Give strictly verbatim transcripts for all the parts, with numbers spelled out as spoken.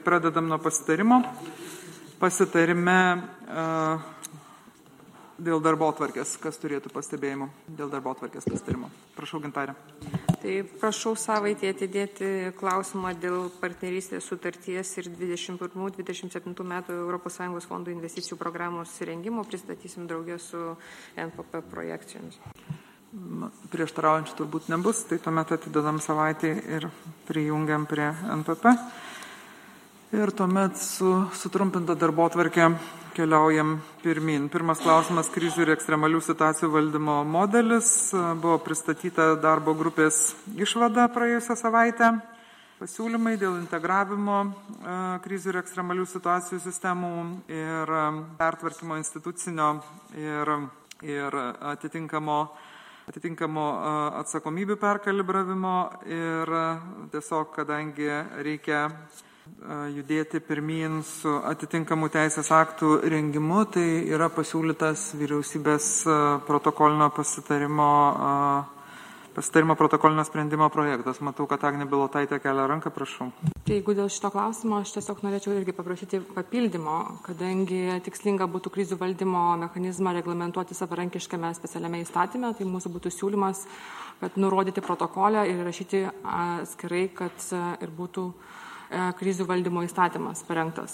Pradedam nuo pasitarimo. Pasitarime uh, dėl darbotvarkės, kas turėtų pastebėjimų dėl darbotvarkės pasitarimo. Prašau, Gintarė. Tai prašau savaitę atidėti klausimą dėl partnerystės sutarties ir dvidešimt pirmų dvidešimt septintų metų Europos Sąjungos fondų investicijų programos rengimo pristatysim draugė su N P P projekcijomis. Prieštaraujančių turbūt nebus, tai tuomet atidedam savaitę ir prijungiam prie N P P. Ir tuomet su sutrumpinta darbotvarkė keliaujam pirmin. Pirmas klausimas - krizių ir ekstremalių situacijų valdymo modelis. Buvo pristatyta darbo grupės išvada praėjusią savaitę. Pasiūlymai dėl integravimo krizių ir ekstremalių situacijų sistemų ir pertvarkymo institucinio ir, ir atitinkamo, atitinkamo atsakomybių perkalibravimo. Ir tiesiog, kadangi reikia judėti pirmin su atitinkamų teisės aktų rengimu, tai yra pasiūlytas vyriausybės protokolinio pasitarimo, pasitarimo protokolinio sprendimo projektas. Matau, kad Agnė Bilotaitė kelia ranką, prašau. Tai jeigu dėl šito klausimo, aš tiesiog norėčiau irgi paprašyti papildymo, kadangi tikslinga būtų krizių valdymo mechanizmą reglamentuoti savarankiškame specialiame įstatyme, tai mūsų būtų siūlymas, kad nurodyti protokolę ir rašyti atskirai, kad ir būtų krizių valdymo įstatymas parengtas.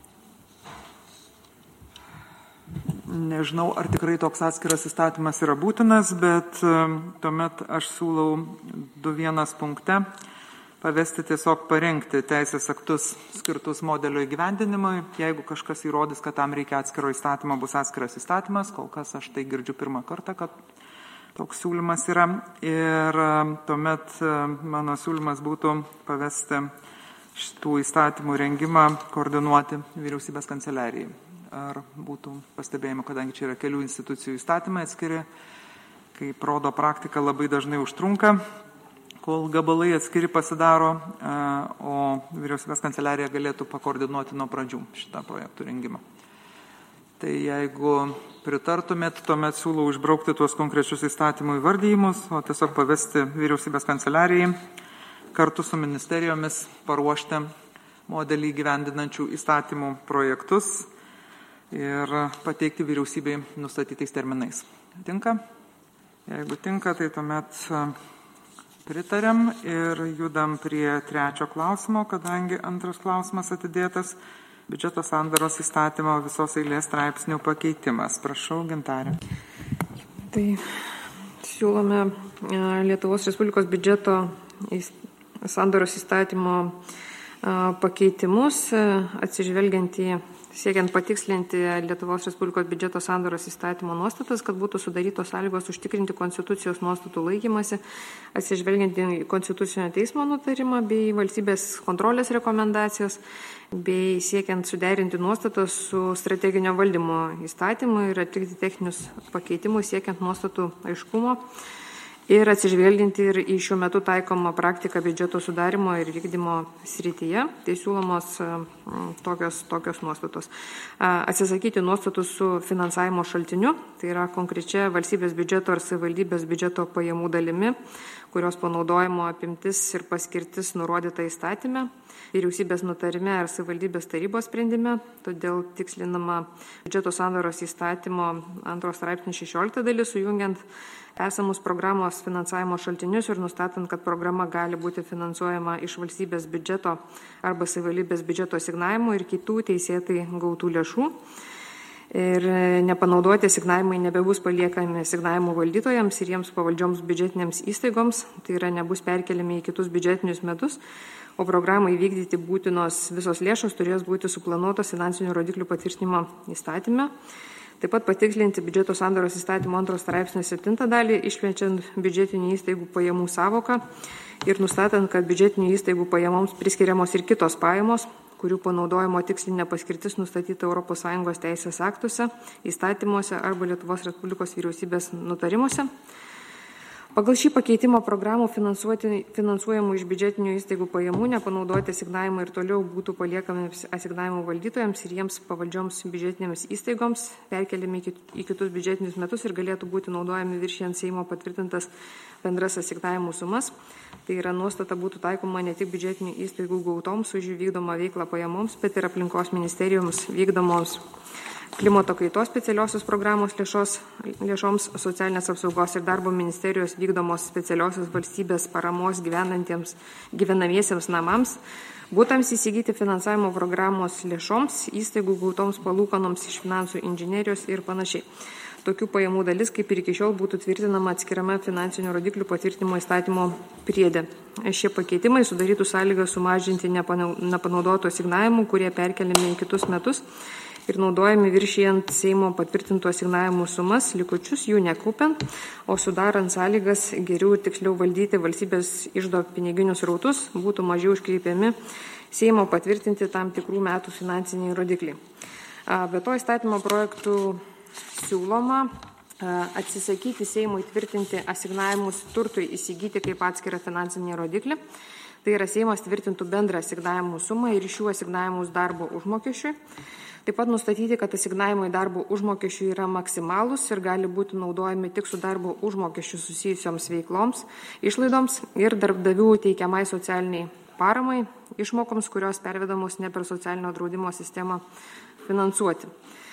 Nežinau, ar tikrai toks atskiras įstatymas yra būtinas, bet tuomet aš siūlau du vienas punkte pavesti tiesiog parengti teisės aktus skirtus modelio įgyvendinimui. Jeigu kažkas įrodys, kad tam reikia atskiro įstatymo, bus atskiras įstatymas. Kol kas aš tai girdžiu pirmą kartą, kad toks siūlymas yra. Ir tuomet mano siūlymas būtų pavesti šitų įstatymų rengimą koordinuoti vyriausybės kanceliarijai. Ar būtų pastebėjimo, kadangi čia yra kelių institucijų įstatymai atskiri, kaip rodo praktika, labai dažnai užtrunka, kol gabalai atskiri pasidaro, o vyriausybės kanceliarija galėtų pakoordinuoti nuo pradžių šitą projektų rengimą. Tai jeigu pritartumėt, tuomet siūlau išbraukti tuos konkrečius įstatymų įvardyjimus, o tiesiog pavesti vyriausybės kanceliarijai kartu su ministerijomis paruošti modelį gyvendinančių įstatymų projektus ir pateikti vyriausybei nustatytais terminais. Tinka? Jeigu tinka, tai tuomet pritarėm ir judam prie trečio klausimo, kadangi antras klausimas atidėtas - biudžeto sandaros įstatymo visos eilės straipsnių pakeitimas. Prašau, Gintarė. Tai siūlome Lietuvos Respublikos biudžeto įstatymą sandoros įstatymo pakeitimus, atsižvelgiant į, siekiant patikslinti Lietuvos Respublikos biudžeto sandoros įstatymo nuostatas, kad būtų sudarytos sąlygos užtikrinti konstitucijos nuostatų laikymasi, atsižvelgiant į Konstitucinio teismo nutarimą bei valstybės kontrolės rekomendacijas, bei siekiant suderinti nuostatas su strateginio valdymo įstatymu ir atlikti techninius pakeitimus, siekiant nuostatų aiškumo. Ir atsižvelginti ir į šiuo metu taikomą praktiką biudžeto sudarimo ir vykdymo srityje, tai siūlomos tokios, tokios nuostatos. Atsisakyti nuostatų su finansavimo šaltiniu, tai yra konkrečia valstybės biudžeto ar savivaldybės biudžeto pajamų dalimi, kurios panaudojimo apimtis ir paskirtis nurodyta įstatyme, vyriausybės nutarime ar savivaldybės tarybos sprendime, todėl tikslinama biudžeto sandaros įstatymo antros straipsnio šešiolikta dalis, sujungiant esamus programos finansavimo šaltinius ir nustatant, kad programa gali būti finansuojama iš valstybės biudžeto arba savivaldybės biudžeto asignavimų ir kitų teisėtai gautų lėšų. Ir nepanaudoti asignavimai nebebus paliekami asignavimų valdytojams ir jiems pavaldžioms biudžetinėms įstaigoms, tai yra nebus perkeliami į kitus biudžetinius metus, o programai vykdyti būtinos visos lėšos turės būti suplanuotos finansinių rodiklių patvirtinimo įstatyme. Taip pat patikslinti biudžeto sandaros įstatymo antros straipsnio septintą dalį, išplečiant biudžetinių įstaigų pajamų savoką ir nustatant, kad biudžetinių įstaigų pajamoms priskiriamos ir kitos pajamos, kurių panaudojimo tikslinė paskirtis nustatyta Europos Sąjungos teisės aktuose, įstatymuose arba Lietuvos Respublikos vyriausybės nutarimuose. Pagal šį pakeitimą programų finansuojamų iš biudžetinių įstaigų pajamų nepanaudoti asignavimai ir toliau būtų paliekami asignavimų valdytojams ir jiems pavaldžioms biudžetinėms įstaigoms, perkeliami į kitus biudžetinius metus ir galėtų būti naudojami viršijant Seimo patvirtintas bendras asignavimų sumas. Tai yra nuostata būtų taikoma ne tik biudžetinių įstaigų gautoms už jų vykdomą veiklą pajamoms, bet ir aplinkos ministerijoms vykdomoms klimato kaitos specialiosios programos lėšos, lėšoms, socialinės apsaugos ir darbo ministerijos vykdomos specialiosios valstybės paramos gyvenantiems gyvenamiesiems namams, būtams įsigyti finansavimo programos lėšoms, įstaigų gautoms palūkanoms iš finansų inžinerijos ir panašiai. Tokių pajamų dalis, kaip ir iki šiol, būtų tvirtinama atskirame finansinių rodiklių patvirtinimo įstatymo priede. Šie pakeitimai sudarytų sąlygą sumažinti nepanaudotų asignavimų, kurie perkeliami į kitus metus ir naudojami viršijant Seimo patvirtintų asignavimų sumas, likučius jų nekaupiant, o sudarant sąlygas geriau ir tiksliau valdyti valstybės iždo piniginius rautus, būtų mažiau iškreipiami Seimo patvirtinti tam tikrų metų finansiniai rodikliai. Be to įstatymo projektų siūloma atsisakyti Seimui tvirtinti asignavimus turtui įsigyti kaip atskirą finansinį rodiklį. Tai yra Seimas tvirtintų bendrą asignavimų sumą ir šių asignavimus darbo užmokesčiui. Taip pat nustatyti, kad asignavimai darbo užmokesčių yra maksimalūs ir gali būti naudojami tik su darbo užmokesčių susijusioms veikloms, išlaidoms ir darbdavių teikiamai socialiniai paramai, išmokoms, kurios pervedamos ne per socialinio draudimo sistemą finansuoti.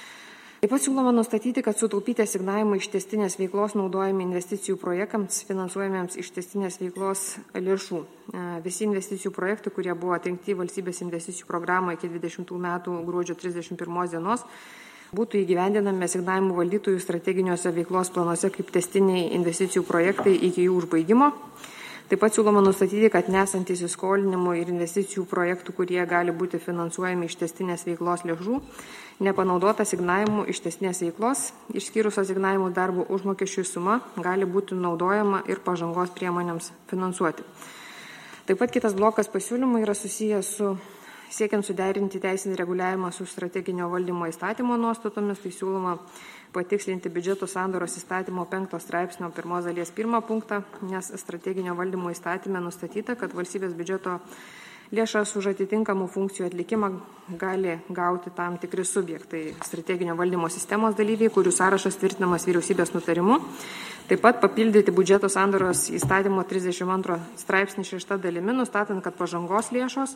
Taip pat siūloma nustatyti, kad sutaupyti asignavimai iš tęstinės veiklos naudojami investicijų projektams finansuojamiems iš tęstinės veiklos lėšų. Visi investicijų projektai, kurie buvo atrinkti valstybės investicijų programą iki dvidešimtų metų gruodžio trisdešimt pirmos dienos, būtų įgyvendinami asignavimų valdytojų strateginiuose veiklos planuose kaip tęstiniai investicijų projektai iki jų užbaigimo. Taip pat siūloma nustatyti, kad nesant įsiskolinimų ir investicijų projektų, kurie gali būti finansuojami iš tęstinės veiklos lėšų, nepanaudota asignavimų iš tęstinės veiklos, išskyrus asignavimų darbo užmokesčių suma, gali būti naudojama ir pažangos priemonėms finansuoti. Taip pat kitas blokas pasiūlymų yra susijęs su siekiant suderinti teisinį reguliavimą su strateginio valdymo įstatymo nuostatomis, tai siūloma patikslinti biudžeto sandoros įstatymo penkto straipsnio pirmos dalies pirmą punktą, nes strateginio valdymo įstatyme nustatyta, kad valstybės biudžeto lėšas už atitinkamų funkcijų atlikimą gali gauti tam tikri subjektai, strateginio valdymo sistemos dalyviai, kurių sąrašas tvirtinamas vyriausybės nutarimu. Taip pat papildyti biudžeto sandoros įstatymo trisdešimt antro straipsnį šešta dalimi, nustatant, kad pažangos lėšos,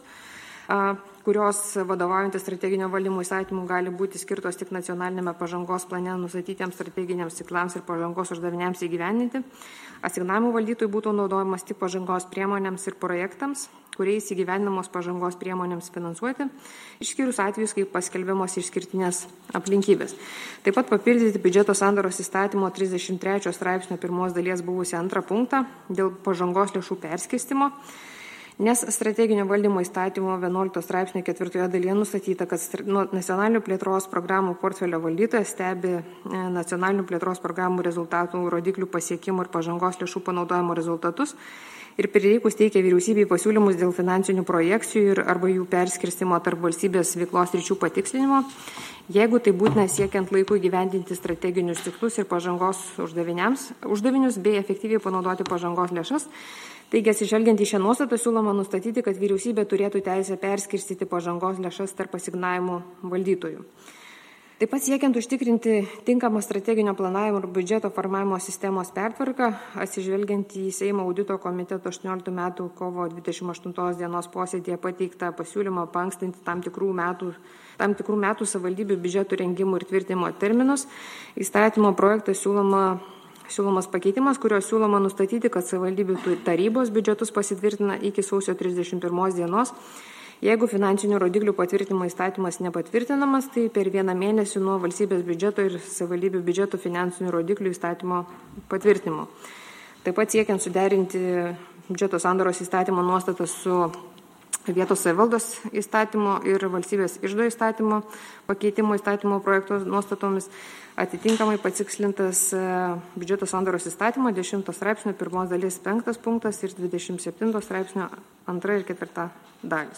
kurios vadovaujantis strateginio valdymo įstatymų gali būti skirtos tik nacionalinėme pažangos plane nustatytiems strateginiams ciklams ir pažangos uždaviniams įgyvendinti. Asignavimų valdytojų būtų naudojamas tik pažangos priemonėms ir projektams, kuriais įgyvendinamos pažangos priemonėms finansuoti, išskyrus atvejus, kai paskelbiamos išskirtinės aplinkybės. Taip pat papildyti biudžeto sandoros įstatymo trisdešimt trečio straipsnio pirmos dalies buvusią antrą punktą dėl pažangos lėšų perskirstimo, nes strateginio valdymo įstatymo vienuolikto straipsnio ketvirtoje dalyje nustatyta, kad nacionalinių plėtros programų portfelio valdytojas stebi nacionalinių plėtros programų rezultatų, rodiklių pasiekimų ir pažangos lėšų panaudojimo rezultatus ir prireikus teikia vyriausybei pasiūlymus dėl finansinių projekcijų ir arba jų perskirstimo tarp valstybės veiklos ryčių patikslinimo, jeigu tai būtina siekiant laiku įgyvendinti strateginius tikslus ir pažangos uždavinius bei efektyviai panaudoti pažangos lėšas. Taigi, atsižvelgiant į šią nuostatą, siūloma nustatyti, kad vyriausybė turėtų teisę perskirstyti pažangos lėšas tarp asignavimų valdytojų. Taip pat siekiant užtikrinti tinkamą strateginio planavimo ir biudžeto formavimo sistemos pertvarką, atsižvelgiant į Seimo audito komiteto aštuonioliktų metų kovo dvidešimt aštuntos dienos posėdėje pateiktą pasiūlymą paankstinti tam tikrų metų, tam tikrų metų savivaldybių biudžetų rengimo ir tvirtinimo terminus, įstatymo projektą siūloma Siūlomas pakeitimas, kurio siūloma nustatyti, kad savivaldybių tarybos biudžetus pasitvirtina iki sausio trisdešimt pirmos dienos. Jeigu finansinių rodiklių patvirtinimo įstatymas nepatvirtinamas, tai per vieną mėnesį nuo valstybės biudžeto ir savivaldybių biudžeto finansinių rodiklių įstatymo patvirtinimo. Taip pat siekiant suderinti biudžeto sandoros įstatymo nuostatas su vietos savivaldos įstatymo ir valstybės iždo įstatymo pakeitimo įstatymo projekto nuostatomis, atitinkamai patikslintas biudžeto sandoros įstatymo dešimto straipsnio pirmos dalies penktas punktas ir dvidešimt septinto straipsnio antra ir ketvirta dalis.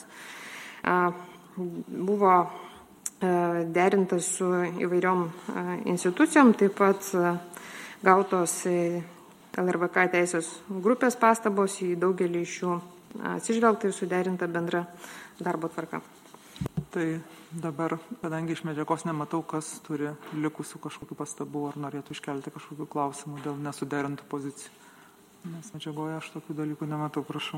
Buvo derintas su įvairiom institucijom, taip pat gautos L R V K teisės grupės pastabos, į daugelį iš jų atsižvelgta ir suderinta bendra darbo tvarka. Tai dabar, kadangi iš medžiagos nematau, kas turi likusių kažkokių pastabų ar norėtų iškelti kažkokių klausimų dėl nesuderintų pozicijų. Nes medžiagoje aš tokių dalykų nematau, prašau.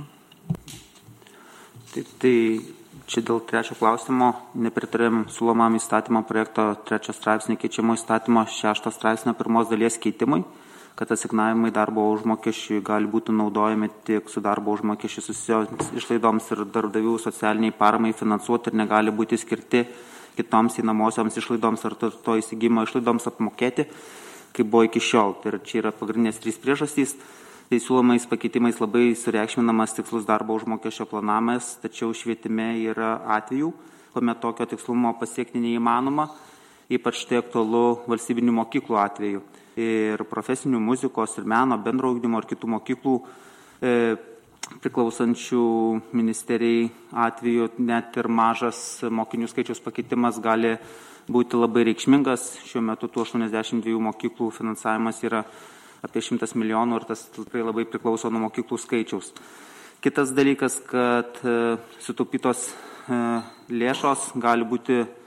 Tai, tai čia dėl trečio klausimo nepritarėm siūlomam įstatymo projekto trečio straipsnio keičiamo įstatymo šešto straipsnio pirmos dalies keitimui, kad asignavimai darbo užmokesčiui gali būti naudojami tik su darbo užmokesčiu susijusioms išlaidoms ir darbdavių socialiniai paramai finansuoti ir negali būti skirti kitoms įnamosioms išlaidoms ar to įsigymo išlaidoms apmokėti, kaip buvo iki šiol. Tai čia yra pagrindinės trys priežastys. Tai siūlomais pakeitimais labai sureikšminamas tikslus darbo užmokesčio planavimas, tačiau švietime yra atvejų, kuomet tokio tikslumo pasiekti neįmanoma, ypač tai aktualu valstybinių mokyklų atveju. Ir profesinių muzikos ir meno, bendro ugdymo ir kitų mokyklų e, priklausančių ministerijai atveju net ir mažas mokinių skaičiaus pakeitimas gali būti labai reikšmingas. Šiuo metu tų aštuoniasdešimt dviejų mokyklų finansavimas yra apie šimtas milijonų ir tas tikrai labai priklauso nuo mokyklų skaičiaus. Kitas dalykas, kad e, sutaupytos e, lėšos gali būti e,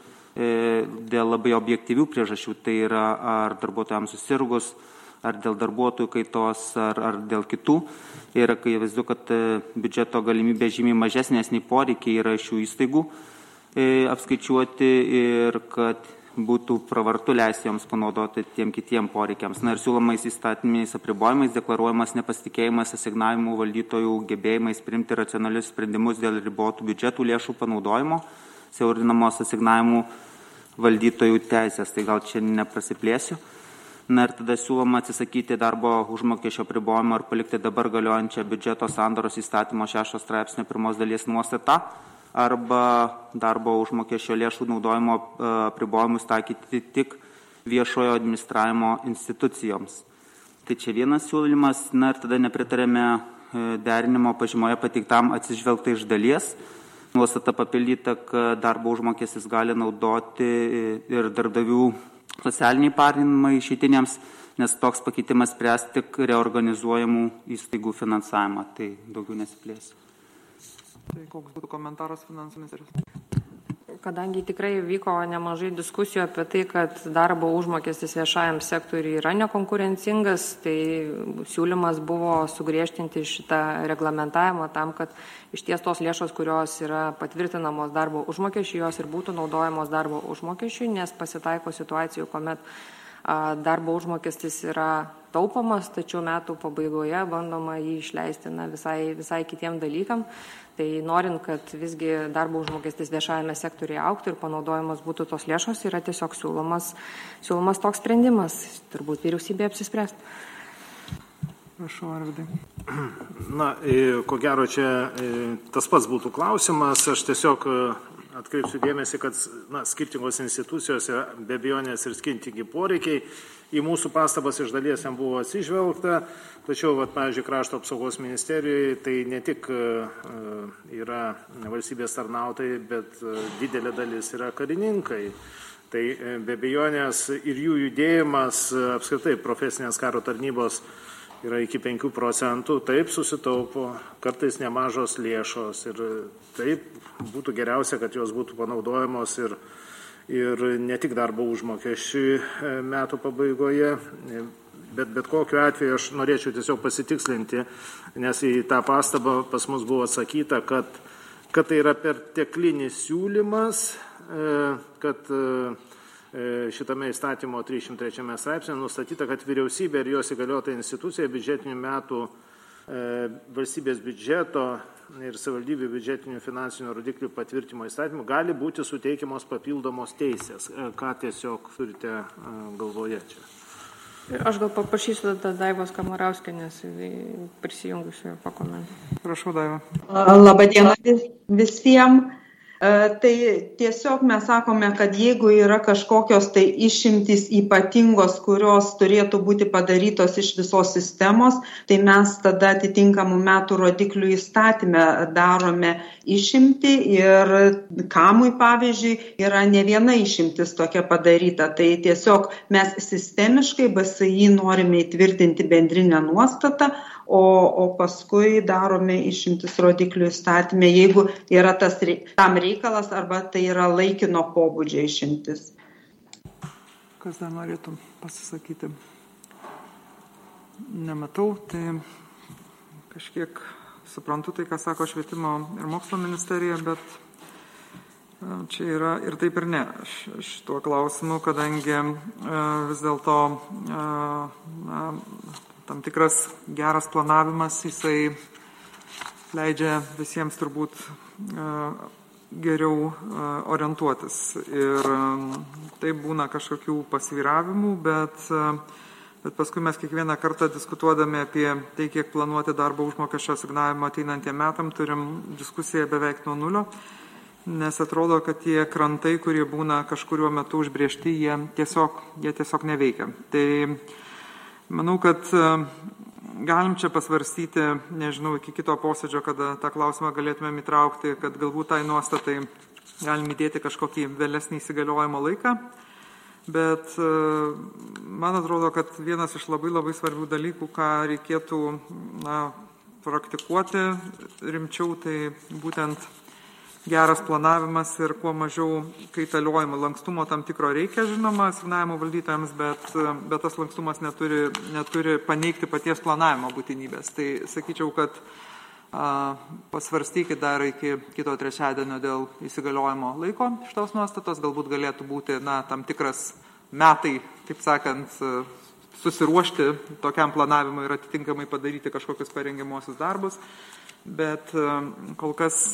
dėl labai objektyvių priežasčių, tai yra ar darbuotojams susirgus, ar dėl darbuotojų kaitos, ar, ar dėl kitų. Ir kai vaizdu, kad e, biudžeto galimybė žymiai mažesnės nei poreikiai yra šių įstaigų e, apskaičiuoti ir kad būtų pravartu leisti joms panaudoti tiem kitiem poreikiams. Na ir siūlomais įstatyminiais apribojimais deklaruojamas nepasitikėjimas asignavimų valdytojų gebėjimais priimti racionalius sprendimus dėl ribotų biudžetų lėšų panaudojimo, siaurinamos asignavimų valdytojų teisės. Tai gal čia neprasiplėsiu. Na ir tada siūloma atsisakyti darbo užmokesčio apribojimo ir palikti dabar galiojančią biudžeto sandaros įstatymo šešto straipsnio pirmos dalies nuostatą, arba darbo užmokesčio lėšų naudojimo apribojimus taikyti tik viešojo administravimo institucijoms. Tai čia vienas siūlymas, na ir tada nepritarėme derinimo pažymoje pateiktam atsižvelgta iš dalies. Nuostata papildyta, kad darbo užmokestis gali naudoti ir darbdavių socialiniai parinimai išeitiniams, nes toks pakeitimas spręs tik reorganizuojamų įstaigų finansavimą. Tai daugiau nesiplėsiu. Tai koks būtų komentaras finansų ministerijos? Kadangi tikrai vyko nemažai diskusijų apie tai, kad darbo užmokestis viešajam sektoriui yra nekonkurencingas, tai siūlymas buvo sugriežtinti šitą reglamentavimą tam, kad iš ties tos lėšos, kurios yra patvirtinamos darbo užmokesčiui, jos ir būtų naudojamos darbo užmokesčiui, nes pasitaiko situacijų, kuomet darbo užmokestis yra taupomas, tačiau metų pabaigoje bandoma jį išleisti na, visai, visai kitiem dalykam. Tai norint, kad visgi darbo užmokestis viešajame sektoriuje auktų ir panaudojimas būtų tos lėšos, yra tiesiog siūlomas, siūlomas toks sprendimas. Turbūt vyriausybė apsispręs. Prašau, Arvydai. Na, ko gero čia tas pats būtų klausimas. Aš tiesiog atkreipsiu dėmesį, kad na, skirtingos institucijos yra be abejonės ir skirtingi poreikiai. Į mūsų pastabas iš dalies jam buvo atsižvelgta, tačiau, vat, pavyzdžiui, Krašto apsaugos ministerijoje tai ne tik yra valstybės tarnautojai, bet didelė dalis yra karininkai. Tai be abejonės ir jų judėjimas, apskritai profesinės karo tarnybos yra iki penkių procentų, taip susitaupo kartais nemažos lėšos ir taip būtų geriausia, kad jos būtų panaudojamos ir, ir ne tik darbo užmokesčiui metų pabaigoje, bet, bet kokiu atveju aš norėčiau tiesiog pasitikslinti, nes į tą pastabą pas mus buvo atsakyta, kad, kad tai yra perteklinis siūlymas, kad šitame įstatymo trisdešimt trečiame straipsnėje nustatyta, kad vyriausybė ir jos įgaliota institucija biudžetinių metų e, valstybės biudžeto ir savivaldybių biudžetinių finansinių rodiklių patvirtimo įstatymų gali būti suteikiamos papildomos teisės. E, ką tiesiog turite e, galvoje čia? Aš gal paprašysiu tada Daivos Kamarauskienės prisijungusiu pakomentuoti. Prašau, Daiva. Labą dieną visiems. Tai tiesiog mes sakome, kad jeigu yra kažkokios tai išimtys ypatingos, kurios turėtų būti padarytos iš visos sistemos, tai mes tada atitinkamų metų rodiklių įstatyme darome išimtį ir kamui, pavyzdžiui, yra ne viena išimtis tokia padaryta. Tai tiesiog mes sistemiškai B S I norime įtvirtinti bendrinę nuostatą, O, o paskui darome išimtis rodiklių įstatymė, jeigu yra tas, tam reikalas arba tai yra laikino pobūdžio išimtis. Kas dar norėtų pasisakyti? Nematau, tai kažkiek suprantu tai, ką sako švietimo ir mokslo ministerija, bet čia yra ir taip ir ne šituo klausimu, kadangi vis dėlto tam tikras geras planavimas, jisai leidžia visiems turbūt geriau orientuotis. Ir taip būna kažkokių pasvyravimų, bet, bet paskui mes kiekvieną kartą diskutuodami apie tai, kiek planuoti darbo užmokesčio asignavimą ateinantiem metam, turim diskusiją beveik nuo nulio, nes atrodo, kad tie krantai, kurie būna kažkuriuo metu užbriežti, jie tiesiog, jie tiesiog neveikia. Tai manau, kad galim čia pasvarstyti, nežinau, iki kito posėdžio, kada tą klausimą galėtumėm įtraukti, kad galbūt tai nuostatai galim įdėti kažkokį vėlesnį įsigaliojimo laiką, bet man atrodo, kad vienas iš labai labai svarbių dalykų, ką reikėtų na, praktikuoti rimčiau, tai būtent geras planavimas ir kuo mažiau kaitaliojimo. Lankstumo tam tikro reikia, žinoma, asignavimo valdytojams, bet, bet tas lankstumas neturi, neturi paneigti paties planavimo būtinybės. Tai sakyčiau, kad a, pasvarstykit dar iki kito trečiadienio dėl įsigaliojimo laiko šitos nuostatos. Galbūt galėtų būti na, tam tikras metai, taip sakant, susiruošti tokiam planavimui ir atitinkamai padaryti kažkokius parengiamuosius darbus. Bet kol kas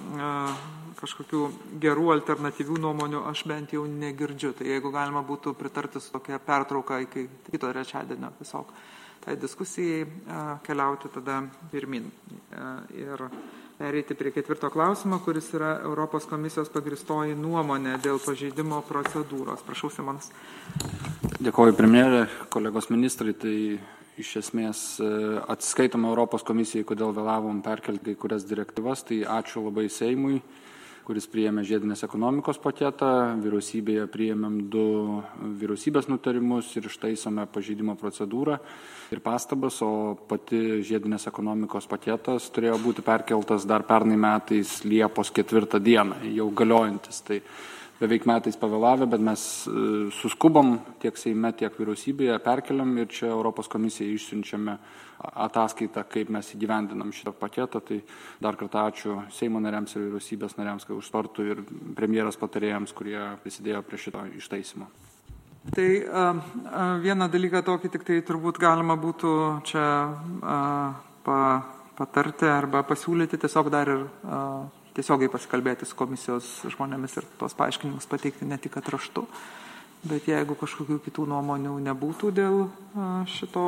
kažkokių gerų alternatyvių nuomonių aš bent jau negirdžiu. Tai jeigu galima būtų pritarti su tokia pertrauka iki kito trečiadienio tiesiog tai diskusijai keliauti tada pirmin. Ir pereiti prie ketvirto klausimo, kuris yra Europos komisijos pagristoji nuomonė dėl pažeidimo procedūros. Prašau, Simonas. Dėkoju, premjerė, kolegos ministrai. Tai iš esmės atsiskaitome Europos komisijai, kodėl vėlavom perkelti kai kurias direktyvas. Tai ačiū labai Seimui, kuris priėmė žiedinės ekonomikos paketą. Vyriausybėje priėmėm du vyriausybės nutarimus ir ištaisome pažeidimo procedūrą ir pastabas, o pati žiedinės ekonomikos paketas turėjo būti perkeltas dar pernai metais Liepos ketvirtą dieną, jau galiojantis. Tai beveik metais pavėlavę, bet mes suskubom tiek Seime, tiek vyriausybėje, perkeliam ir čia Europos komisijai išsiunčiame ataskaitą, kaip mes įgyvendinam šitą paketą. Tai dar kartą ačiū Seimo nariams ir vyriausybės nariams, kai už spartų ir premjeros patarėjams, kurie prisidėjo prie šito ištaisimo. Tai a, a, vieną dalyką tokį tik tai turbūt galima būtų čia a, pa, patarti arba pasiūlyti tiesiog dar ir a, tiesiogiai pasikalbėti su komisijos žmonėmis ir tos paaiškinimus pateikti ne tik raštu, bet jeigu kažkokių kitų nuomonių nebūtų dėl šito,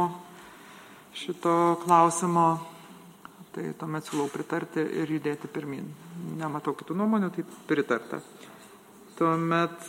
šito klausimo, tai tuomet siūlau pritarti ir judėti pirmin. Nematau kitų nuomonių, tai pritarta. Tuomet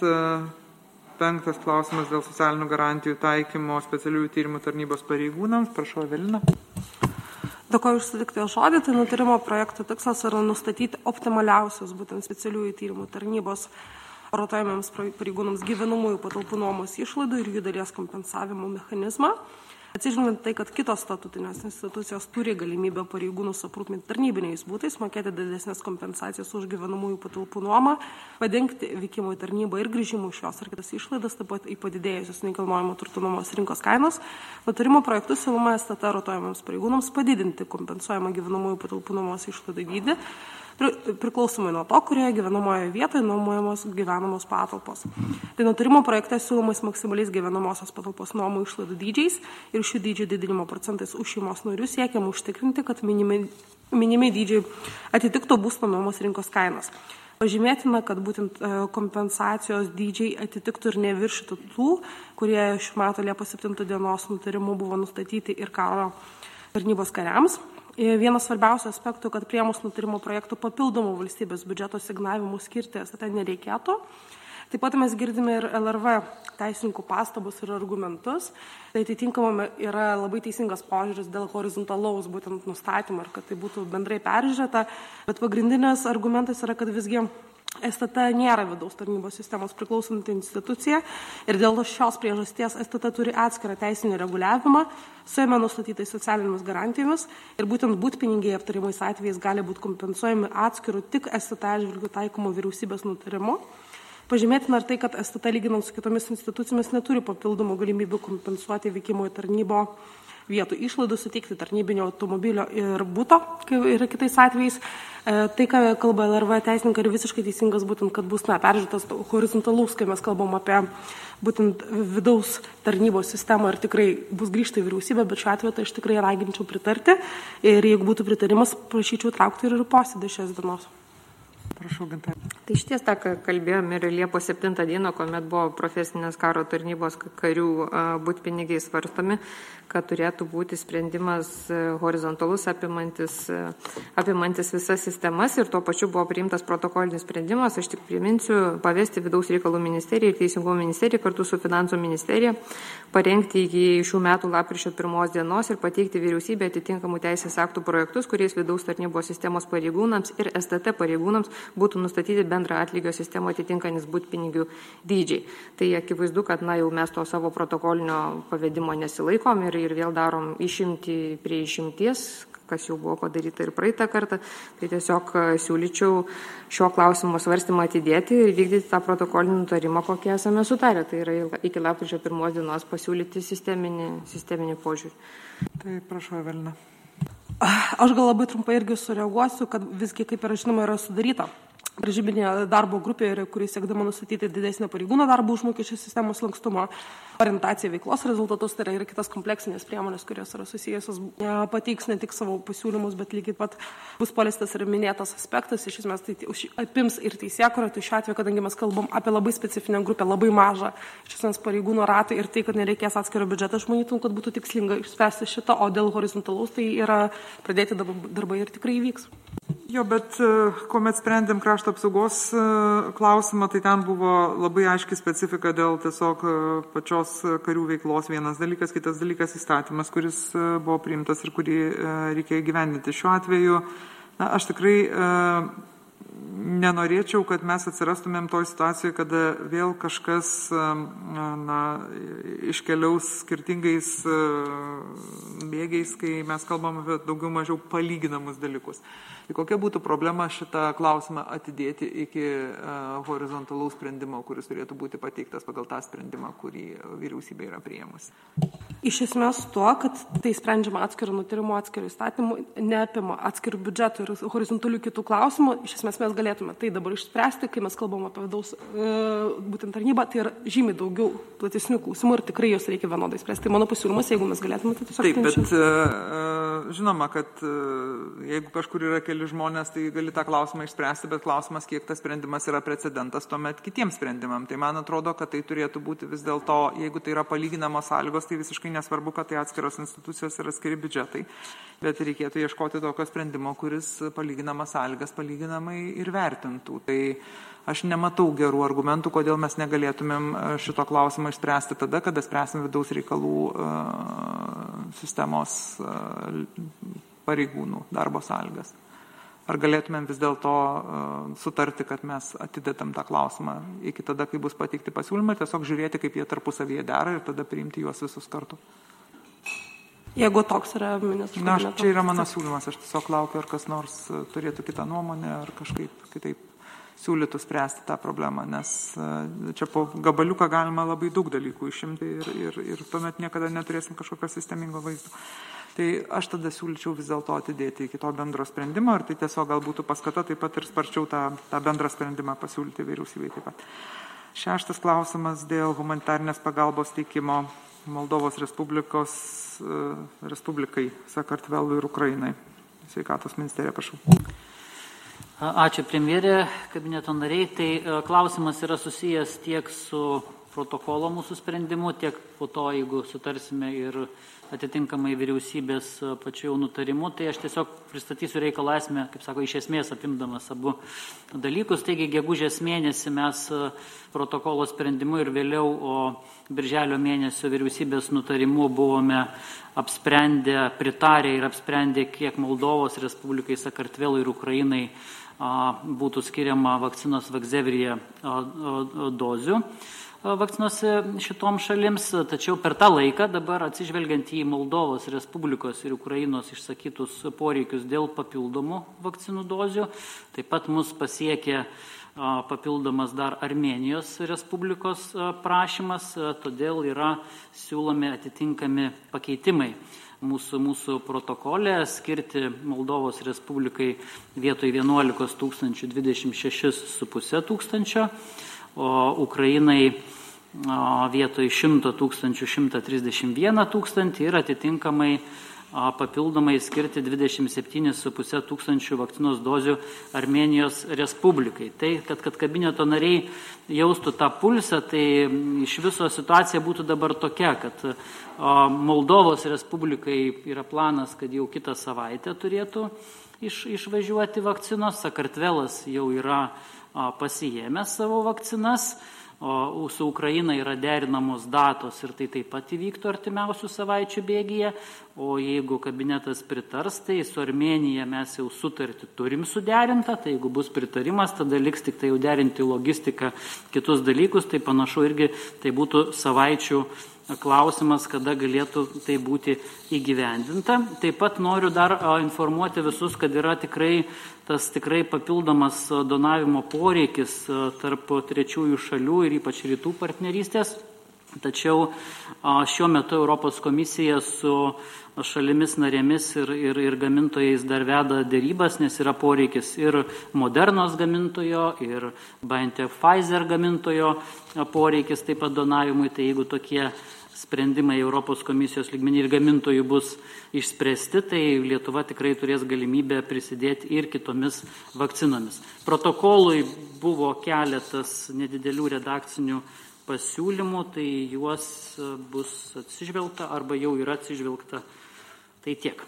penktas klausimas dėl socialinių garantijų taikymo specialiųjų tyrimų tarnybos pareigūnams. Prašau, Evelina. Dėkoju už sutiktą žodį, tai nutarimo projekto tikslas yra nustatyti optimaliausius būtent specialiųjų tyrimų tarnybos rotuojamiems pareigūnams gyvenamųjų patalpų nuomos išlaidų ir jų dalies kompensavimo mechanizmą. Atsižvelgiant tai, kad kitos statutinės institucijos turi galimybę pareigūnus aprūpinti tarnybiniais būtais, mokėti didesnės kompensacijas už gyvenamųjų patalpų nuomą, padengti vykimo į tarnybą ir grįžimų iš jos ar kitas išlaidas, taip pat į padidėjusius nekilnojamo turto nuomos rinkos kainos, nutarimo projektu siūloma S T T rotuojamiems pareigūnams padidinti kompensuojamą gyvenamųjų patalpų nuomos išlaidų dydį, priklausomai nuo to, kurioje gyvenamoje vietoje nuomojamos gyvenamos patalpos. Tai nutarimo projekte siūlomais maksimaliais gyvenamosios patalpos nuomų išlaidų dydžiais ir šių dydžių didinimo procentais už šeimos narius siekiama užtikrinti, kad minimi, minimi dydžiai atitiktų būsto nuomos rinkos kainas. Pažymėtina, kad būtent kompensacijos dydžiai atitiktų ir neviršytų tų, kurie šių metų Liepos septintos dienos nutarimu buvo nustatyti ir karo tarnybos kariams. vienas svarbiausių aspektų, kad priėmus nutarimo projektų papildomų valstybės biudžeto signavimų skirti S T T nereikėtų. Taip pat mes girdime ir L R V teisininkų pastabus ir argumentus. Tai atitinkamai yra labai teisingas požiūris dėl horizontalaus būtent nustatymo ir kad tai būtų bendrai peržiūrėta. Bet pagrindinės argumentas yra, kad visgi S T T nėra vidaus tarnybos sistemos priklausanti institucija ir dėl šios priežasties S T T turi atskirą teisinį reguliavimą su jame nustatytais socialinėmis garantijomis ir būtent būtpinigiai aptarimais atvejais gali būti kompensuojami atskirų tik S T T atžvilgių taikomų vyriausybės nutarimu. Pažymėtina ir tai, kad S T T lyginant su kitomis institucijomis neturi papildomų galimybių kompensuoti vykimo į tarnybo vietų išlaidų, suteikti tarnybinio automobilio ir būto, kai yra kitais atvejais. Tai, ką kalba L R V teisininkai, yra visiškai teisingas, būtent, kad bus na, peržiūrėtas horizontalus, kai mes kalbam apie būtent vidaus tarnybos sistemą ir tikrai bus grįžta į vyriausybę, bet šiuo atveju tai aš tikrai raginčiau pritarti ir jeigu būtų pritarimas, prašyčiau traukti ir posėdį šios dienos. Prašau, Gintarė. Tai iš ties tą, ką kalbėjome ir Liepos septintą dieną, kuomet buvo profesinės karo tarnybos karių būtpinigiai svarstomi, kad turėtų būti sprendimas horizontalus apimantis, apimantis visas sistemas ir tuo pačiu buvo priimtas protokolinis sprendimas. Aš tik priminsiu, pavesti Vidaus reikalų ministerijai ir Teisingumo ministerijai kartu su Finansų ministerija parengti iki šių metų lapkričio pirmos dienos ir pateikti vyriausybę atitinkamų teisės aktų projektus, kuriais vidaus tarnybos sistemos pareigūnams ir S T T pareigūnams būtų nustatyti bendrą atlygio sistemą atitinkanis būtpinigių dydžiai. Tai akivaizdu, kad na, jau mes to savo protokolinio pavedimo nesilaikom ir, ir vėl darom išimti prie išimties, kas jau buvo padaryta ir praeitą kartą. Tai tiesiog siūlyčiau šio klausimo svarstymą atidėti ir vykdyti tą protokolinį nutarimą, kokį esame sutarę. Tai yra iki lapkričio pirmos dienos pasiūlyti sisteminį, sisteminį požiūrį. Tai prašau, Evelina. Aš gal labai trumpai irgi sureaguosiu, kad visgi, kaip ir žinoma, yra sudaryta Pražybinė darbo grupė, kuris siekdama nustatyti didesnį pareigūno darbo užmokesčio sistemos lankstumo, orientaciją veiklos rezultatus, tai yra ir kitas kompleksinės priemonės, kurios yra susijusios, pateiks ne tik savo pasiūlymus, bet lygiai pat bus paliestas ir minėtas aspektas, iš esmės tai apims ir teisėkūrą, tai šiuo atveju, kadangi mes kalbam apie labai specifinę grupę, labai mažą, iš esmės pareigūno ratą ir tai, kad nereikės atskiro biudžeto, aš manytum, kad būtų tikslinga išspręsti šitą, o dėl horizontalaus tai yra pradėti darbai ir tikrai įvyks. Jo, bet kuomet sprendėm krašto apsaugos klausimą, tai ten buvo labai aiški specifika dėl tiesiog pačios karių veiklos vienas dalykas, kitas dalykas įstatymas, kuris buvo priimtas ir kurį reikėjo įgyvendinti. Šiuo atveju na, aš tikrai nenorėčiau, kad mes atsirastumėm toj situacijoje, kada vėl kažkas na, iškeliaus skirtingais bėgiais, kai mes kalbam apie daugiau mažiau palyginamus dalykus. Tai kokia būtų problema šitą klausimą atidėti iki uh, horizontalaus sprendimo, kuris turėtų būti pateiktas pagal tą sprendimą, kurį vyriausybė yra priėmusi? Iš esmės tuo, kad tai sprendžiama atskirų nutarimų, atskirų įstatymų, neapima atskirų biudžetų ir horizontalių kitų klausimų. Iš esmės mes galėtume tai dabar išspręsti, kai mes kalbam apie vidaus uh, būtent tarnybą, tai yra žymiai daugiau platesnių klausimų ir tikrai jos reikia vienodai spręsti. Tai mano pasiūlymas, jeigu mes galėtume, tai tiesiog... Taip, bet uh, žinoma, kad uh, jeigu kažkur yra keli žmonės, tai gali tą klausimą išspręsti, bet klausimas, kiek tas sprendimas yra precedentas tuomet kitiems sprendimam. Tai man atrodo, kad tai turėtų būti vis dėlto, jeigu tai yra palyginamos sąlygos, tai visiškai nesvarbu, kad tai atskiros institucijos ir atskiri biudžetai, bet reikėtų ieškoti tokio sprendimo, kuris palyginamas sąlygas palyginamai ir vertintų. Tai aš nematau gerų argumentų, kodėl mes negalėtumėm šito klausimą išspręsti tada, kada spręsim vidaus reikalų uh, sistemos uh, pareigūnų darbo sąlygas. Ar galėtumėm vis dėlto uh, sutarti, kad mes atidėtam tą klausimą iki tada, kai bus pateikti pasiūlymai, tiesiog žiūrėti, kaip jie tarpusavyje dera ir tada priimti juos visus kartu. Jeigu toks yra ministras. Na, aš, čia yra mano siūlymas, aš tiesiog laukiu, ar kas nors turėtų kitą nuomonę, ar kažkaip kitaip siūlytų spręsti tą problemą, nes uh, čia po gabaliuką galima labai daug dalykų išimti ir, ir, ir tuomet niekada neturėsim kažkokio sistemingo vaizdo. Tai aš tada siūlyčiau vis dėlto atidėti iki to bendro sprendimo ir tai tiesiog gal būtų paskata taip pat ir sparčiau tą, tą bendrą sprendimą pasiūlyti vyriausybei taip pat. Šeštas klausimas dėl humanitarnės pagalbos teikimo Moldovos Respublikos, Respublikai, Sakartvelui ir Ukrainai. Sveikatos ministerija, prašau. Ačiū premjerė, kabineto nariai. Tai klausimas yra susijęs tiek su protokolo mūsų sprendimu, tiek po to, jeigu sutarsime ir atitinkamai vyriausybės pačiu nutarimu, tai aš tiesiog pristatysiu reikalą esmę, kaip sako, iš esmės apimdamas abu dalykus. Taigi, gegužės mėnesį mes protokolo sprendimu ir vėliau, o birželio mėnesio vyriausybės nutarimu buvome apsprendę, pritarę ir apsprendę, kiek Moldovos Respublikai, Sakartvelui ir Ukrainai būtų skiriama vakcinos Vaxzevria dozių vakcinos šitom šalims, tačiau per tą laiką dabar atsižvelgiant į Moldovos Respublikos ir Ukrainos išsakytus poreikius dėl papildomų vakcinų dozių, taip pat mus pasiekė papildomas dar Armėnijos Respublikos prašymas, todėl yra siūlomi atitinkami pakeitimai mūsų, mūsų protokolė skirti Moldovos Respublikai vietoj vienuolikos tūkstančių dvidešimt šešis su pusė tūkstančio, o Ukrainai vietoj šimto tūkstančių šimtą trisdešimt vieną tūkstantį ir atitinkamai papildomai skirti dvidešimt septynis su pusė tūkstančių vakcinos dozių Armėnijos Respublikai. Tai, kad, kad kabineto nariai jaustų tą pulsą, tai iš viso situacija būtų dabar tokia, kad Moldovos Respublikai yra planas, kad jau kitą savaitę turėtų iš, išvažiuoti vakcinos, Sakartvelas jau yra pasiėmęs savo vakcinas, o su Ukraina yra derinamos datos ir tai taip pat įvyktų artimiausių savaičių bėgyje, o jeigu kabinetas pritars, tai su Armėnija mes jau sutartį turim suderintą, tai jeigu bus pritarimas, tada liks tik tai jau derinti logistiką, kitus dalykus, tai panašu irgi tai būtų savaičių klausimas, kada galėtų tai būti įgyvendinta. Taip pat noriu dar informuoti visus, kad yra tikrai tas tikrai papildomas donavimo poreikis tarp trečiųjų šalių ir ypač rytų partnerystės. Tačiau šiuo metu Europos komisija su šalimis narėmis ir, ir, ir gamintojais dar veda dėrybas, nes yra poreikis ir Modernos gamintojo, ir BioNTech Pfizer gamintojo poreikis taip pat donavimui. Tai jeigu tokie sprendimai Europos komisijos lygmenį ir gamintojų bus išspręsti, tai Lietuva tikrai turės galimybę prisidėti ir kitomis vakcinomis. Protokolui buvo keletas nedidelių redakcinių pasiūlymų, tai juos bus atsižvelgta arba jau yra atsižvelgta. Tai tiek.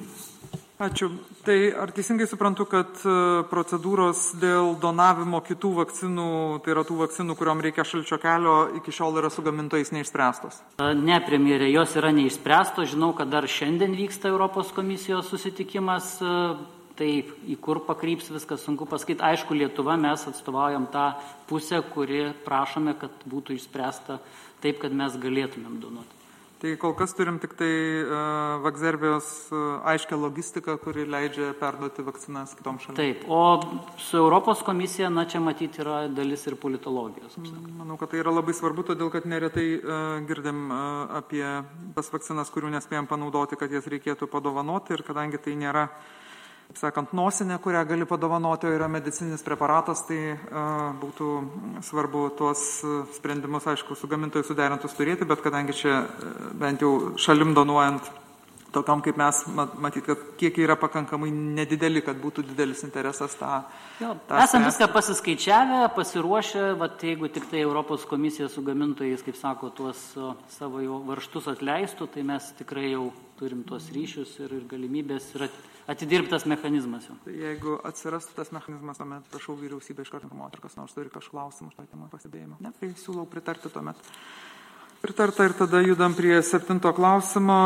Ačiū. Tai ar teisingai suprantu, kad procedūros dėl donavimo kitų vakcinų, tai yra tų vakcinų, kuriuom reikia šalčio kelio, iki šiol yra su gamintojais neišspręstos? Ne, premjerė, jos yra neišspręstos. Žinau, kad dar šiandien vyksta Europos komisijos susitikimas, tai į kur pakryps viskas sunku pasakyti. Aišku, Lietuva mes atstovaujam tą pusę, kuri prašome, kad būtų išspręsta taip, kad mes galėtumėm donuoti. Tai kol kas turim tik tai uh, Vaxzervios uh, aiškę logistiką, kuri leidžia perduoti vakcinas kitom šalim. Taip, o su Europos komisija, na čia matyti yra dalis ir politologijos. Manau, kad tai yra labai svarbu, todėl kad neretai uh, girdim uh, apie tas vakcinas, kurių nespėjom panaudoti, kad jas reikėtų padovanoti, ir kadangi tai nėra, kaip sakant, nosinė, kurią gali padovanoti, o yra medicininis preparatas, tai uh, būtų svarbu tuos sprendimus, aišku, su gamintojai suderintus turėti, bet kadangi čia uh, bent jau šalim donuojant tokiam kaip mes, matyt, kad kiekiai yra pakankamai nedideli, kad būtų didelis interesas tą. Jo, esam viską pasiskaičiavę, pasiruošę, vat, jeigu tik tai Europos komisija su gamintojais, kaip sako, tuos o, savo jau varštus atleistų, tai mes tikrai jau turim tuos ryšius ir, ir galimybės ir atidirbtas mechanizmas. Jau. Tai jeigu atsirastų tas mechanizmas, tuomet prašau vyriausybę iš karto informuoti, kas nors turi kažkokių klausimų, štai pasibėjimą. Ne, tai siūlau pritarti tuomet. Pritarta ir tada judam prie septinto klausimo.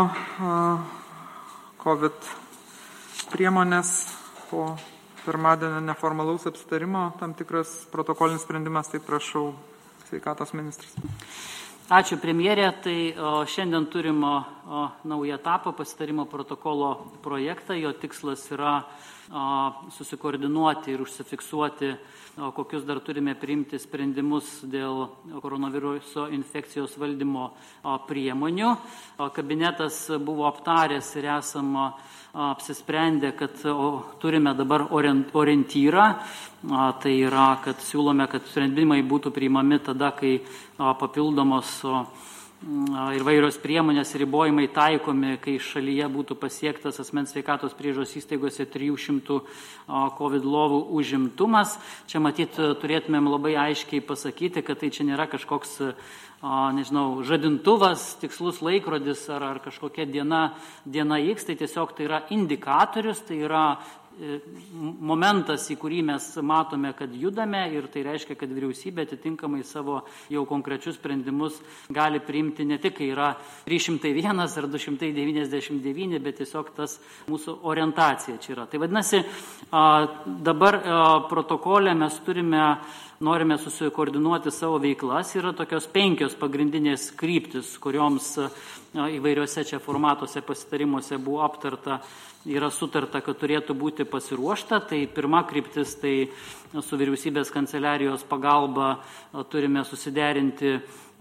COVID priemonės po pirmadienio neformalaus apsitarimo, tam tikras protokolinis sprendimas, tai prašau sveikatos ministras. Ačiū premjerė, tai o, šiandien turim o, naują etapą pasitarimo protokolo projektą, jo tikslas yra o, susikoordinuoti ir užsifiksuoti, o, kokius dar turime priimti sprendimus dėl koronaviruso infekcijos valdymo o, priemonių. O, kabinetas buvo aptaręs ir esam apsisprendę, kad o, turime dabar orientyrą, a, tai yra, kad siūlome, kad sprendimai būtų priimami tada, kai a, papildomos o, įvairios priemonės ribojimai taikomi, kai šalyje būtų pasiektas asmens sveikatos priežiūros įstaigose trijų šimtų COVID lovų užimtumas. Čia matyt turėtumėm labai aiškiai pasakyti, kad tai čia nėra kažkoks, nežinau, žadintuvas, tikslus laikrodis ar, ar kažkokia diena, diena X, tai tiesiog tai yra indikatorius, tai yra momentas, į kurį mes matome, kad judame, ir tai reiškia, kad vyriausybė atitinkamai savo jau konkrečius sprendimus gali priimti ne tik, kai yra trys šimtai vienas ar du šimtai devyniasdešimt devyni, bet tiesiog tas mūsų orientacija čia yra. Tai vadinasi, dabar protokole mes turime, norime susikoordinuoti savo veiklas, yra tokios penkios pagrindinės kryptis, kurioms įvairiuose čia formatuose pasitarimuose buvo aptarta, yra sutarta, kad turėtų būti pasiruošta. Tai pirma kryptis, tai su vyriausybės kanceliarijos pagalba turime susiderinti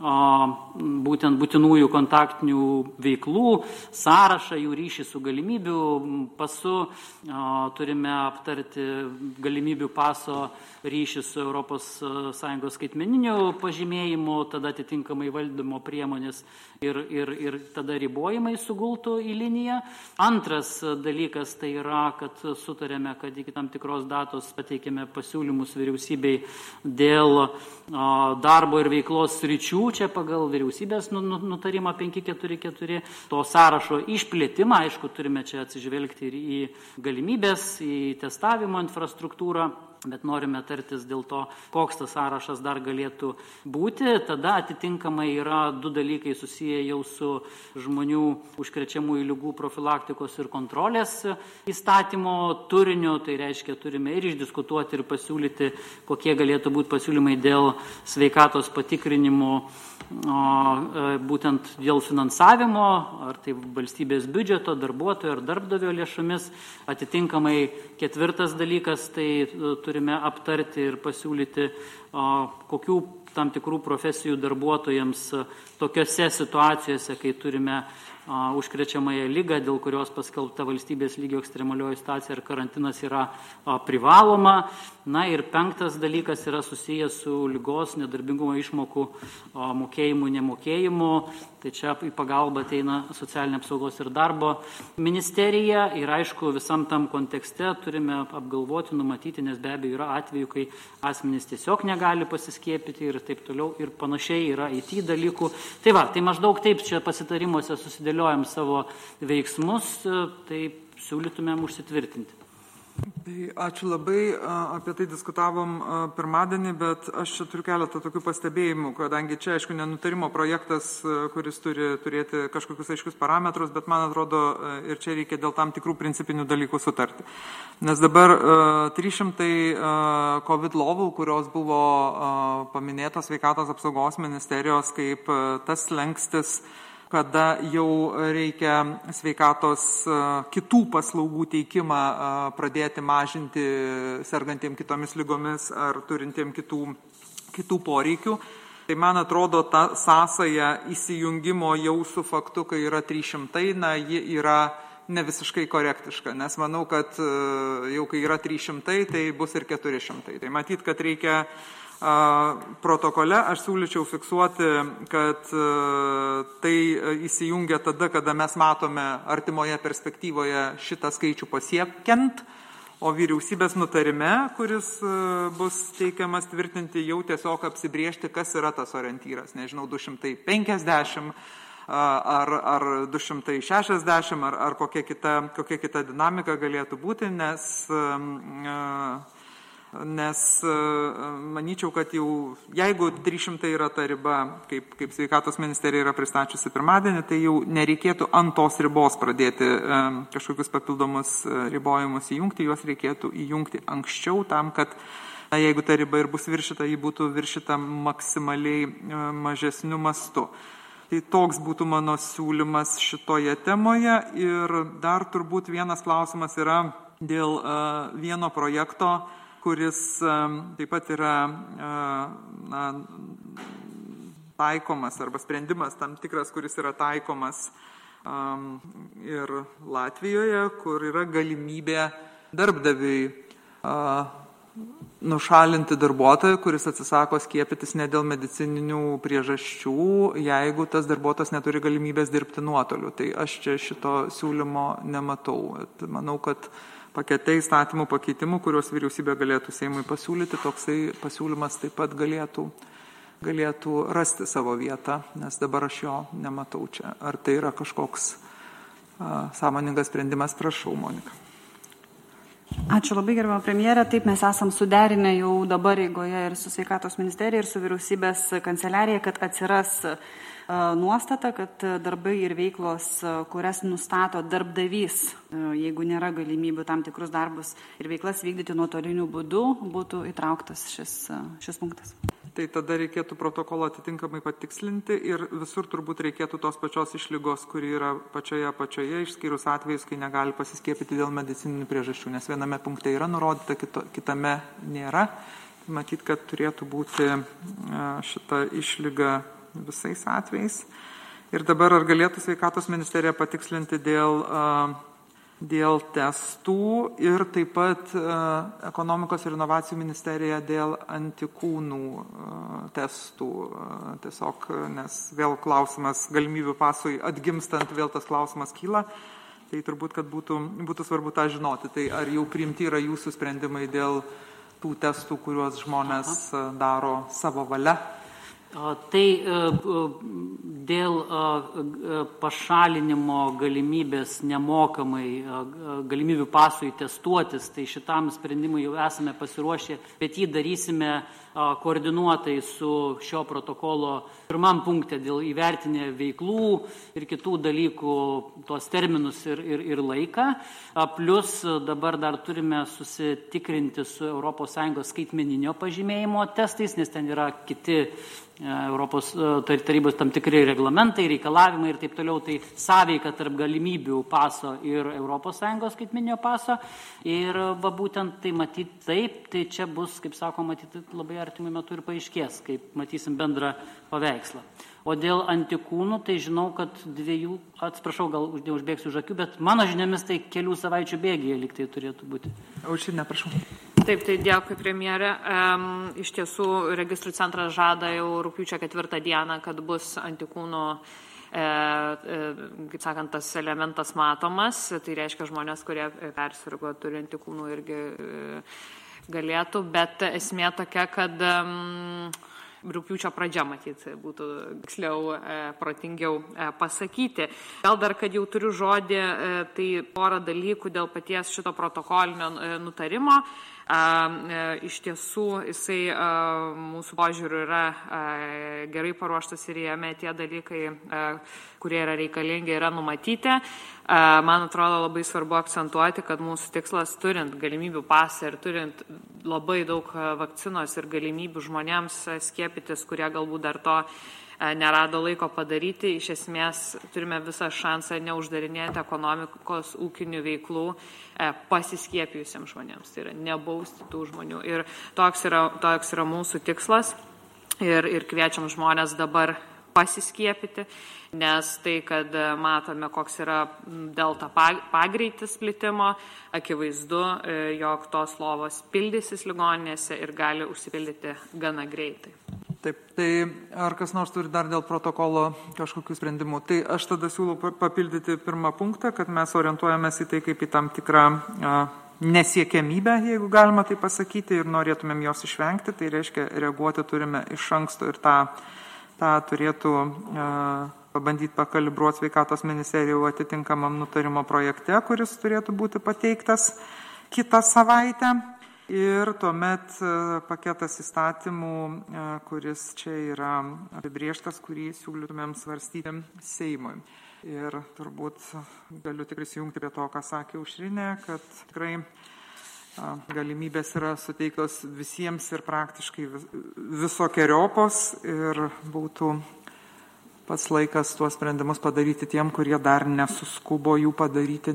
būtent būtinųjų kontaktinių veiklų sąrašą, jų ryšį su galimybių pasu, turime aptarti galimybių paso ryšį su Europos Sąjungos skaitmeniniu pažymėjimu, tada atitinkamai valdymo priemonės ir, ir, ir tada ribojimai sugultų į liniją. Antras dalykas tai yra, kad sutarėme, kad iki tam tikros datos pateikėme pasiūlymus vyriausybei dėl darbo ir veiklos sričių, čia pagal vyriausybės nutarimą penki keturi keturi, to sąrašo išplėtimą, aišku, turime čia atsižvelgti ir į galimybės, į testavimo infrastruktūrą, bet norime tartis dėl to, koks tas sąrašas dar galėtų būti. Tada atitinkamai yra du dalykai susiję jau su žmonių užkrečiamųjų ligų profilaktikos ir kontrolės įstatymo turiniu, tai reiškia, turime ir išdiskutuoti ir pasiūlyti, kokie galėtų būti pasiūlymai dėl sveikatos patikrinimų, būtent dėl finansavimo, ar tai valstybės biudžeto, darbuotojo ar darbdavio lėšomis. Atitinkamai ketvirtas dalykas, tai turime aptarti ir pasiūlyti, kokių tam tikrų profesijų darbuotojams tokiose situacijose, kai turime užkrečiamąją ligą, dėl kurios paskelbta valstybės lygio ekstremalioji situacija ir karantinas yra privaloma. Na ir penktas dalykas yra susijęs su ligos nedarbingumo išmokų mokėjimu, nemokėjimu. Tai čia į pagalbą ateina socialinė apsaugos ir darbo ministerija. Ir aišku, visam tam kontekste turime apgalvoti, numatyti, nes be abejo yra atvejų, kai asmenys tiesiog negali pasiskiepyti ir taip toliau ir panašiai yra I T dalykų. Tai va, tai maždaug taip čia pasitarimuose susidėliojam savo veiksmus, tai siūlytumėm užsitvirtinti. Tai ačiū labai, apie tai diskutavom pirmadienį, bet aš čia turiu keletą tokių pastebėjimų, kadangi čia, aišku, nenutarimo projektas, kuris turi turėti kažkokius aiškius parametrus, bet man atrodo, ir čia reikia dėl tam tikrų principinių dalykų sutarti. Nes dabar trys šimtai COVID lovų, kurios buvo paminėtos Sveikatos apsaugos ministerijos kaip tas slengstis, kada jau reikia sveikatos kitų paslaugų teikimą pradėti mažinti sergantiem kitomis lygomis ar turintiem kitų, kitų poreikių. Tai man atrodo, ta sąsaja įsijungimo jau su faktu, kai yra trys šimtai, na, ji yra ne visiškai korektiška, nes manau, kad jau kai yra trys šimtai, tai bus ir keturi šimtai. Tai matyt, kad reikia protokole aš siūlyčiau fiksuoti, kad tai įsijungia tada, kada mes matome artimoje perspektyvoje šitą skaičių pasiekiant, o vyriausybės nutarime, kuris bus teikiamas tvirtinti, jau tiesiog apsibriežti, kas yra tas orientyras. Nežinau, du šimtai penkiasdešimt ar, ar du šimtai šešiasdešimt ar, ar kokia kita, kokia kita dinamika galėtų būti, nes Nes manyčiau, kad jau jeigu trys šimtai yra ta riba, kaip, kaip Sveikatos ministerija yra pristačiusi pirmadienį, tai jau nereikėtų ant tos ribos pradėti kažkokius papildomus ribojimus įjungti, juos reikėtų įjungti anksčiau tam, kad na, jeigu ta riba ir bus viršita, ji būtų viršita maksimaliai mažesniu mastu. Tai toks būtų mano siūlymas šitoje temoje. Ir dar turbūt vienas klausimas yra dėl vieno projekto, kuris taip pat yra na, taikomas arba sprendimas tam tikras, kuris yra taikomas um, ir Latvijoje, kur yra galimybė darbdaviui uh, nušalinti darbuotoją, kuris atsisako skiepytis ne dėl medicininių priežasčių, jeigu tas darbuotojas neturi galimybės dirbti nuotoliu. Tai aš čia šito siūlymo nematau. Manau, kad pakete įstatymų pakeitimų, kuriuos vyriausybė galėtų Seimui pasiūlyti, toksai pasiūlymas taip pat galėtų, galėtų rasti savo vietą, nes dabar aš jo nematau čia. Ar tai yra kažkoks a, sąmoningas sprendimas? Prašau, Monika. Ačiū labai, gerbiama premjerė. Taip, mes esam suderinę jau dabar eigoje ir su Sveikatos ministerija, ir su vyriausybės kanceliarija, kad atsiras nuostata, kad darbai ir veiklos, kurias nustato darbdavys, jeigu nėra galimybių tam tikrus darbus ir veiklas vykdyti nuotoliniu būdu, būtų įtrauktas šis, šis punktas. Tai tada reikėtų protokolą atitinkamai patikslinti ir visur turbūt reikėtų tos pačios išlygos, kuri yra pačioje apačioje, išskyrus atvejus, kai negali pasiskiepyti dėl medicininių priežasčių, nes viename punkte yra nurodyta, kito, kitame nėra. Tai matyt, kad turėtų būti šita išlyga visais atvejais. Ir dabar ar galėtų Sveikatos ministerija patikslinti dėl, dėl testų ir taip pat Ekonomikos ir inovacijų ministerija dėl antikūnų testų. Tiesiog, nes vėl klausimas galimybių pasui atgimstant, vėl tas klausimas kyla. Tai turbūt, kad būtų, būtų svarbu tą žinoti. Tai ar jau priimti yra jūsų sprendimai dėl tų testų, kuriuos žmonės daro savo valia? Tai dėl pašalinimo galimybės nemokamai galimybių pasui testuotis, tai šitam sprendimui jau esame pasiruošę, bet jį darysime koordinuotai su šio protokolo pirmam punkte dėl įvertinę veiklų ir kitų dalykų, tuos terminus ir, ir, ir laiką. Plus dabar dar turime susitikrinti su Europos Sąjungos skaitmeninio pažymėjimo testais, nes ten yra kiti Europos tarybos tam tikri reglamentai, reikalavimai ir taip toliau, tai sąveika tarp galimybių paso ir Europos Sąjungos skaitmeninio paso. Ir va būtent tai matyti taip, tai čia bus, kaip sako, matyti labai artimai metu ir paaiškės, kaip matysim bendrą paveikslą. O dėl antikūnų, tai žinau, kad dviejų, atsiprašau, gal neužbėgsiu už akių, bet mano žiniomis tai kelių savaičių bėgyje lyg tai turėtų būti. Aušrinė, prašau. Taip, tai dėkui, premjerė. Um, iš tiesų, registrų centras žada jau rugpjūčio ketvirtą dieną, kad bus antikūnų, e, e, kaip sakant, tas elementas matomas. Tai reiškia, žmonės, kurie persirgo, turi antikūnų, irgi e, galėtų. Bet esmė tokia, kad um, rugpjūčio pradžia, matyt, būtų tiksliau, e, protingiau e, pasakyti. Gal dar, kad jau turiu žodį, e, tai porą dalykų dėl paties šito protokolinio e, nutarimo. Iš tiesų, jisai mūsų požiūriu yra gerai paruoštas ir jame tie dalykai, kurie yra reikalingi, yra numatyti. Man atrodo labai svarbu akcentuoti, kad mūsų tikslas, turint galimybių pasą ir turint labai daug vakcinos ir galimybių žmonėms skiepytis, kurie galbūt dar to nerado laiko padaryti, iš esmės turime visą šansą neuždarinėti ekonomikos ūkinių veiklų pasiskiepijusiems žmonėms. Tai yra nebausti tų žmonių. Ir toks yra, toks yra mūsų tikslas ir, ir kviečiam žmonės dabar pasiskiepyti, nes tai, kad matome, koks yra delta pagreitis plitimo, akivaizdu, jog tos lovos pildysis ligoninėse ir gali užsipildyti gana greitai. Taip, tai ar kas nors turi dar dėl protokolo kažkokių sprendimų? Tai aš tada siūlau papildyti pirmą punktą, kad mes orientuojamės į tai kaip į tam tikrą a, nesiekiamybę, jeigu galima tai pasakyti, ir norėtumėm jos išvengti. Tai reiškia, reaguoti turime iš anksto ir tą, tą turėtų a, pabandyti pakalibruoti Sveikatos ministerijų atitinkamam nutarimo projekte, kuris turėtų būti pateiktas kitą savaitę. Ir tuomet paketas įstatymų, kuris čia yra apibrėžtas, kurį siūlytumėm svarstyti Seimui. Ir turbūt galiu tik prisijungti prie to, ką sakė Aušrinė, kad tikrai galimybės yra suteiktos visiems ir praktiškai visokeriopos ir būtų pats laikas tuos sprendimus padaryti tiem, kurie dar nesuskubo jų padaryti,